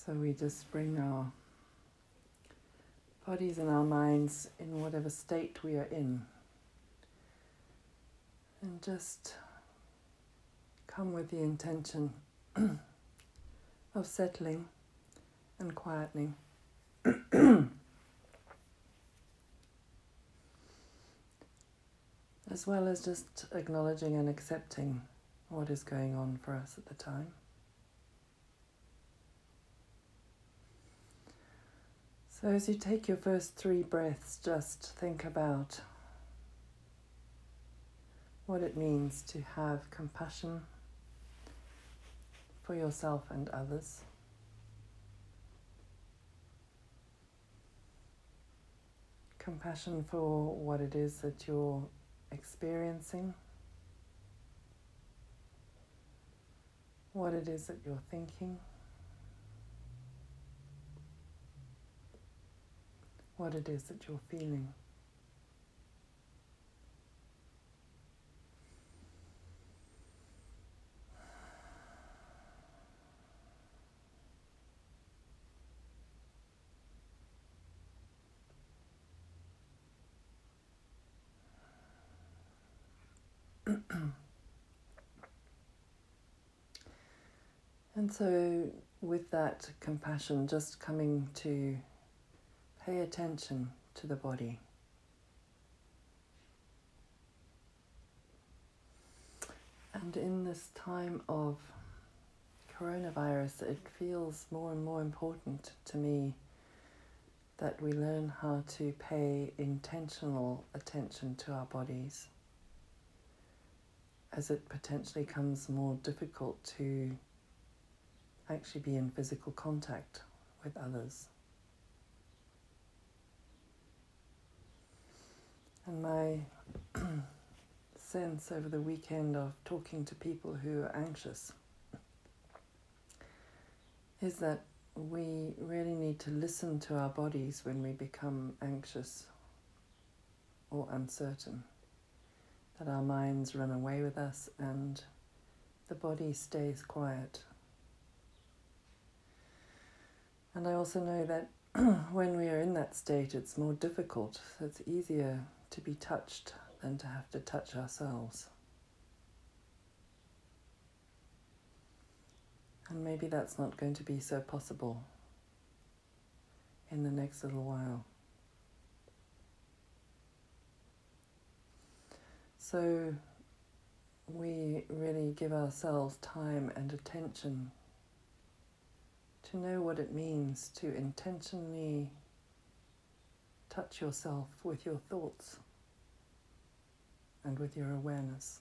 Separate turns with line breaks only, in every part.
So we just bring our bodies and our minds in whatever state we are in, and just come with the intention of settling and quietening. As well as just acknowledging and accepting what is going on for us at the time. So as you take your first 3 breaths, just think about what it means to have compassion for yourself and others. Compassion for what it is that you're experiencing, what it is that you're thinking, what it is that you're feeling. And so with that compassion, just coming to pay attention to the body. And in this time of coronavirus, it feels more and more important to me that we learn how to pay intentional attention to our bodies, as it potentially becomes more difficult to actually be in physical contact with others. And my sense over the weekend of talking to people who are anxious is that we really need to listen to our bodies when we become anxious or uncertain, that our minds run away with us and the body stays quiet. And I also know that when we are in that state, it's more difficult. So it's easier to be touched than to have to touch ourselves. And maybe that's not going to be so possible in the next little while. So we really give ourselves time and attention to know what it means to intentionally touch yourself with your thoughts and with your awareness.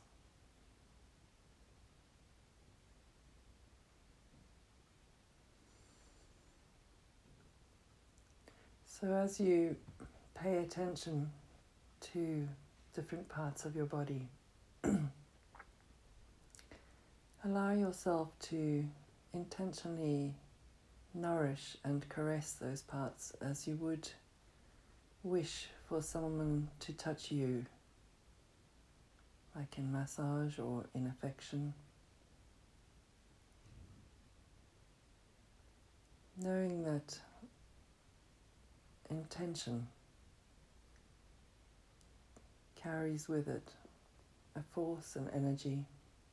So as you pay attention to different parts of your body, allow yourself to intentionally nourish and caress those parts as you would wish for someone to touch you, like in massage or in affection. Knowing that intention carries with it a force and energy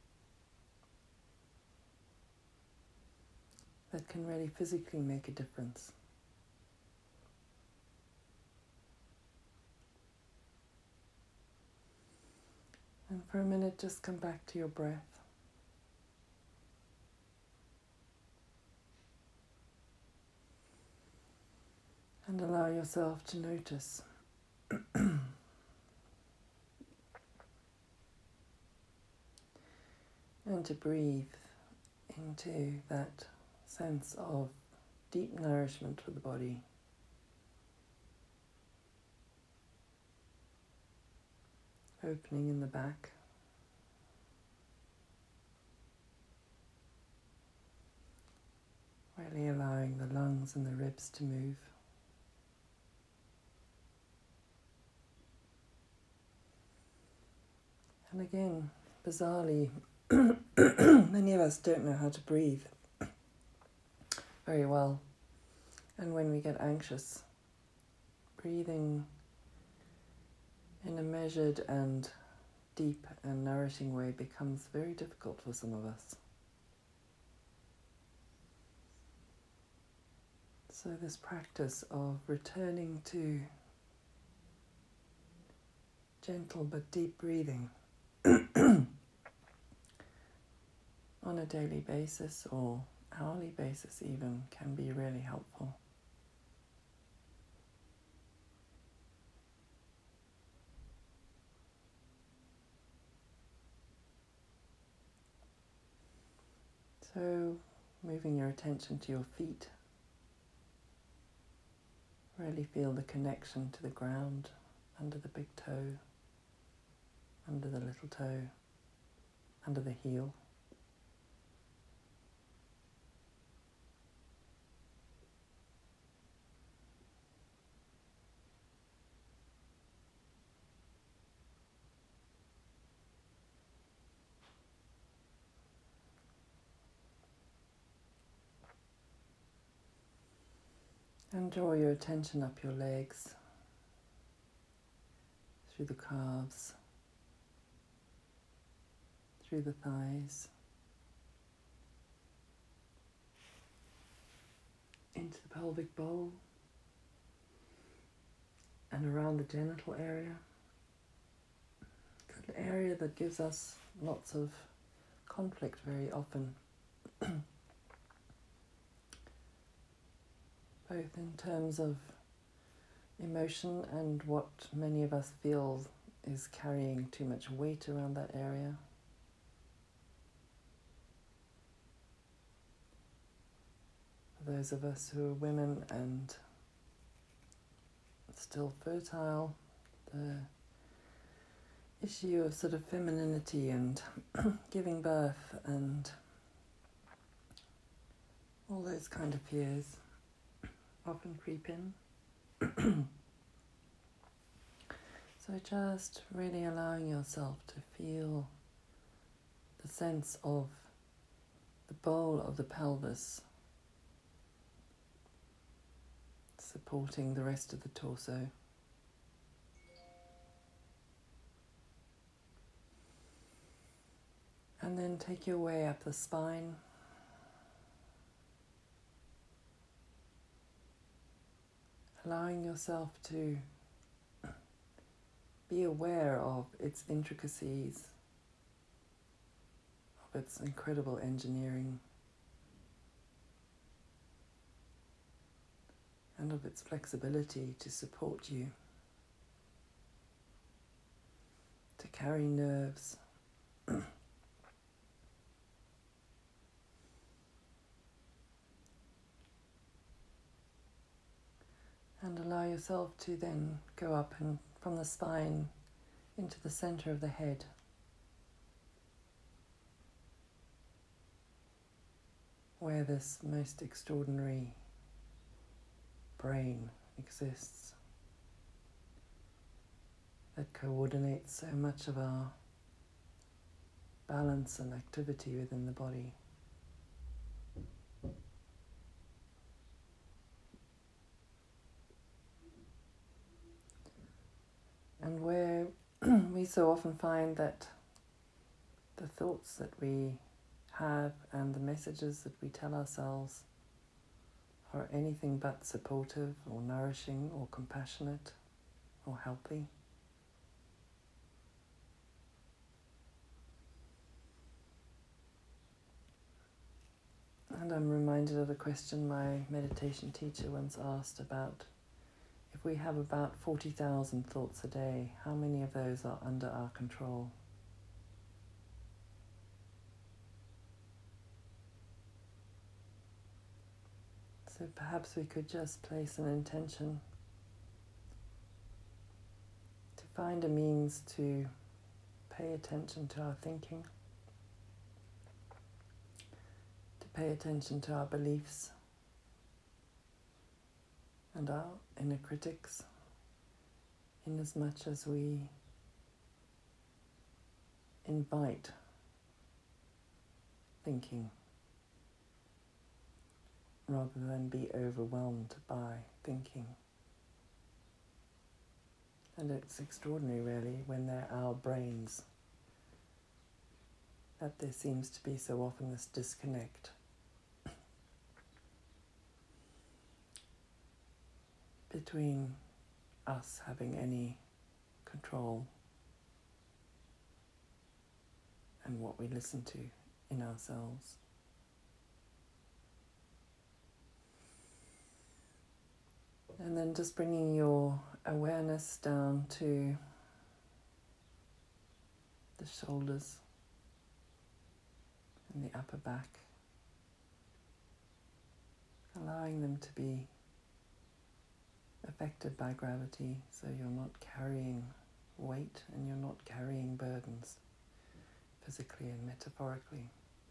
that can really physically make a difference. And for a minute, just come back to your breath. And allow yourself to notice and to breathe into that sense of deep nourishment for the body. Opening in the back. Really allowing the lungs and the ribs to move. And again, bizarrely, many of us don't know how to breathe very well. And when we get anxious, breathing in a measured and deep and nourishing way becomes very difficult for some of us. So this practice of returning to gentle but deep breathing on a daily basis or hourly basis even can be really helpful. So moving your attention to your feet, really feel the connection to the ground under the big toe, under the little toe, under the heel. And draw your attention up your legs, through the calves, through the thighs, into the pelvic bowl, and around the genital area. It's an area that gives us lots of conflict very often. Both in terms of emotion and what many of us feel is carrying too much weight around that area. For those of us who are women and still fertile, the issue of sort of femininity and giving birth and all those kind of fears often creep in. So just really allowing yourself to feel the sense of the bowl of the pelvis supporting the rest of the torso. And then take your way up the spine. Allowing yourself to be aware of its intricacies, of its incredible engineering, and of its flexibility to support you, to carry nerves, and allow yourself to then go up and from the spine into the center of the head. Where this most extraordinary brain exists that coordinates so much of our balance and activity within the body. And where we so often find that the thoughts that we have and the messages that we tell ourselves are anything but supportive or nourishing or compassionate or healthy. And I'm reminded of a question my meditation teacher once asked about if we have about 40,000 thoughts a day, how many of those are under our control? So perhaps we could just place an intention to find a means to pay attention to our thinking, to pay attention to our beliefs and our inner critics, in as much as we invite thinking rather than be overwhelmed by thinking. And it's extraordinary, really, when they're our brains, that there seems to be so often this disconnect between us having any control and what we listen to in ourselves. And then just bringing your awareness down to the shoulders and the upper back, allowing them to be affected by gravity, so you're not carrying weight and you're not carrying burdens, physically and metaphorically.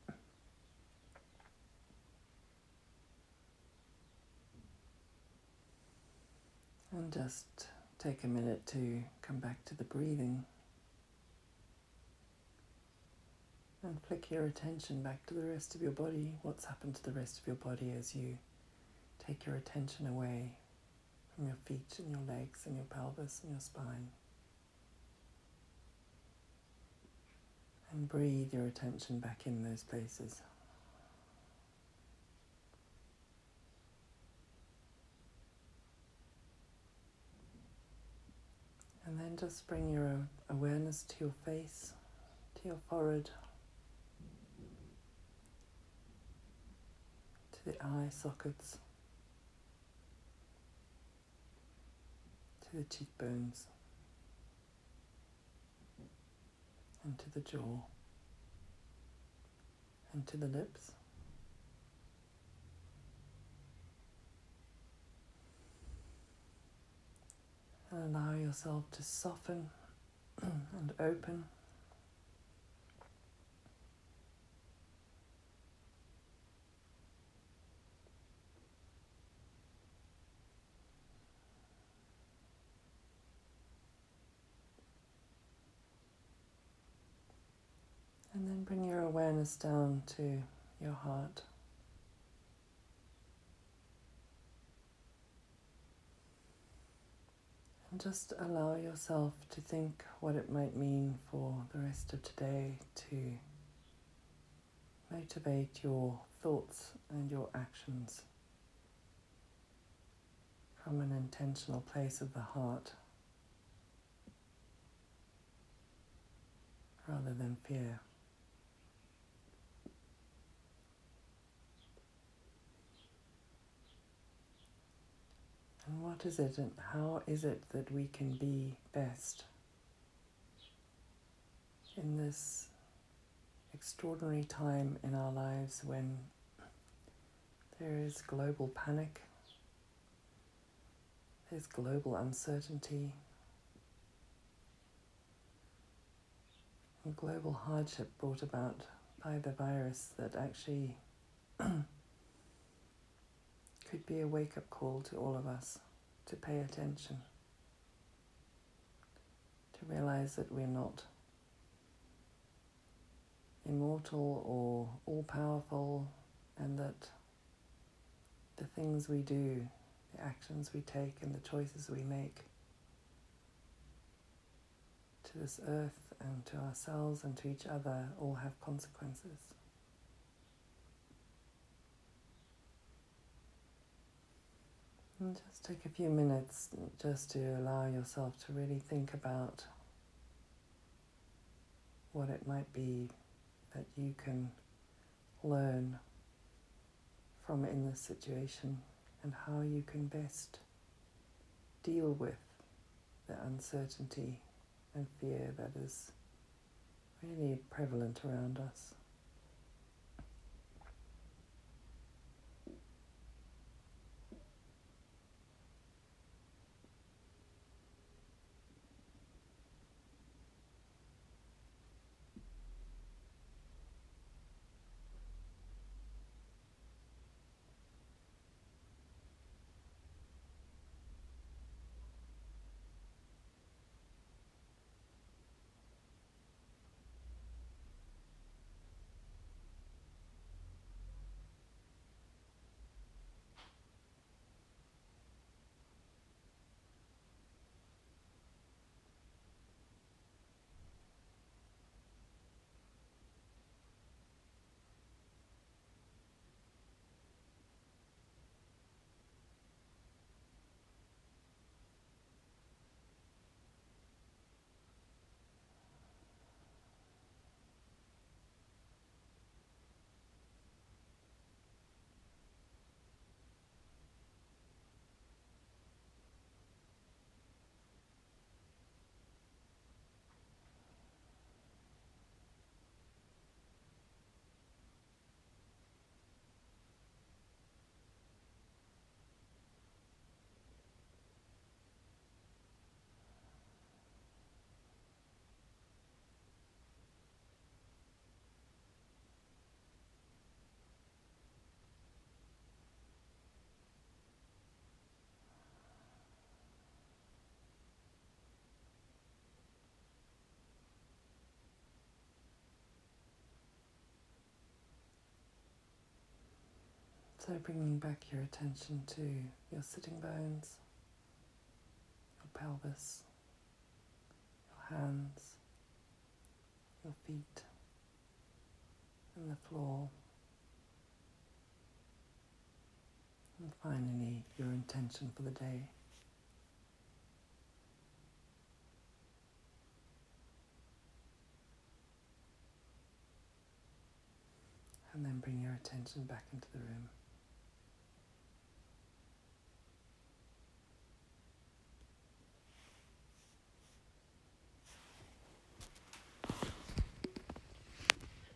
And just take a minute to come back to the breathing and flick your attention back to the rest of your body. What's happened to the rest of your body as you take your attention away from your feet and your legs and your pelvis and your spine? And breathe your attention back in those places. And then just bring your awareness to your face, to your forehead, to the eye sockets, to the cheekbones, and to the jaw, and to the lips. And allow yourself to soften and open. And then bring your awareness down to your heart. And just allow yourself to think what it might mean for the rest of today to motivate your thoughts and your actions from an intentional place of the heart rather than fear. And what is it and how is it that we can be best in this extraordinary time in our lives when there is global panic, there's global uncertainty, and global hardship brought about by the virus that actually could be a wake-up call to all of us to pay attention, to realize that we're not immortal or all-powerful, and that the things we do, the actions we take and the choices we make to this earth and to ourselves and to each other all have consequences. And just take a few minutes just to allow yourself to really think about what it might be that you can learn from in this situation and how you can best deal with the uncertainty and fear that is really prevalent around us. So bringing back your attention to your sitting bones, your pelvis, your hands, your feet, and the floor. And finally, your intention for the day. And then bring your attention back into the room.